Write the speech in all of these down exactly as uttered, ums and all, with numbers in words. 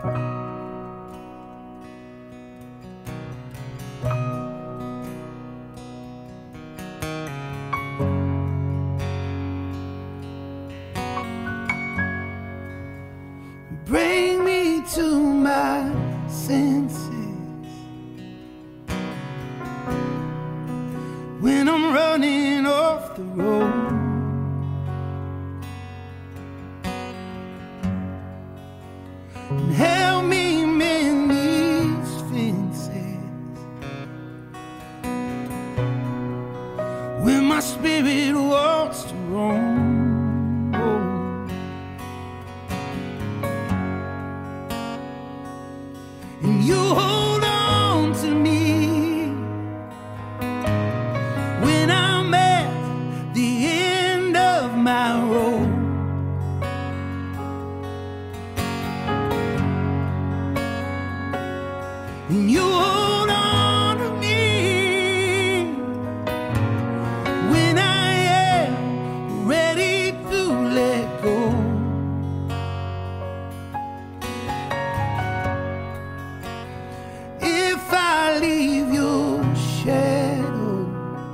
Bring me to my senses when I'm running off the road. And help me mend these fences when my spirit wants to roam. And you hold on to me when I'm at the end of my road. And you hold on to me when I am ready to let go. If I leave your shadow,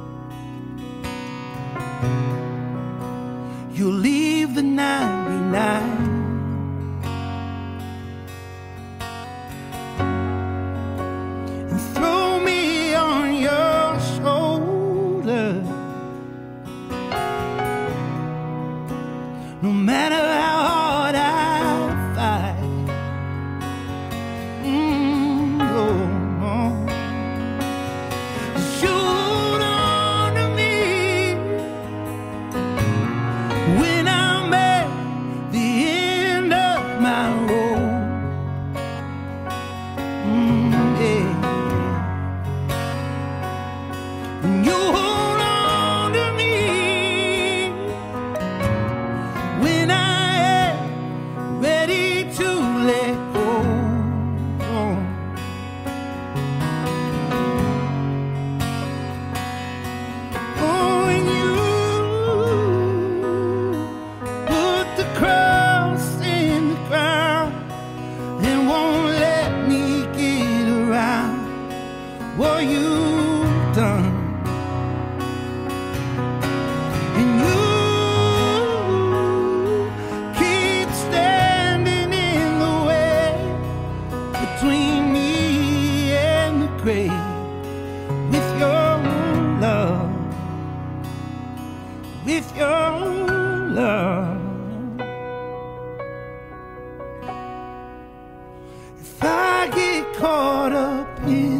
you'll leave the ninety-nine. And throw me on your shoulder, no matter how hard I fight. Mm, oh. Hold on to me when I'm at the end of my road. Mm, yeah. And you hold on to me when I am ready to let go. What you've done, and you keep standing in the way between me and the grave with your love, with your love. If I get caught up in